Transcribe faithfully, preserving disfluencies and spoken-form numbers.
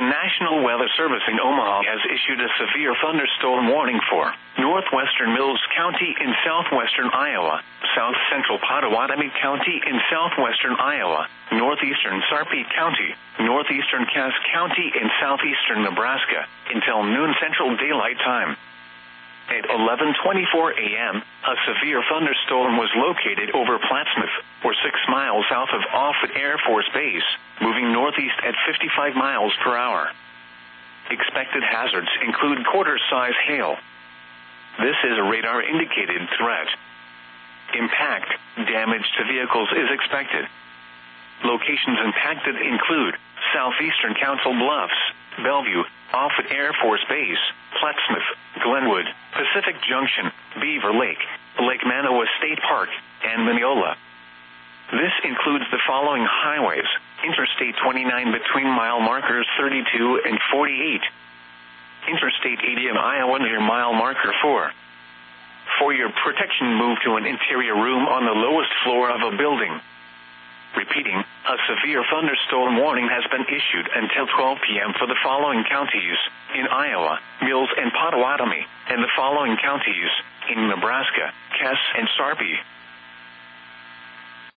National Weather Service in Omaha has issued a severe thunderstorm warning for northwestern Mills County in southwestern Iowa, south central Pottawatomie County in southwestern Iowa, northeastern Sarpy County, northeastern Cass County in southeastern Nebraska, until noon Central Daylight Time. At eleven twenty-four a m, a severe thunderstorm was located over Plattsmouth, or six miles south of Offutt Air Force Base, moving northeast at fifty-five miles per hour. Expected hazards include quarter-size hail. This is a radar-indicated threat. Impact damage to vehicles is expected. Locations impacted include southeastern Council Bluffs, Bellevue, Offutt Air Force Base, Plattsmouth, Glenwood, Pacific Junction, Beaver Lake, Lake Manawa State Park, and Mineola. This includes the following highways: Interstate twenty-nine between mile markers thirty-two and forty-eight, Interstate eighty in Iowa near mile marker four. For your protection, move to an interior room on the lowest floor of a building. Repeating, a severe thunderstorm warning has been issued until twelve p m for the following counties in Iowa, Mills and Pottawatomie, and the following counties in Nebraska, Cass and Sarpy.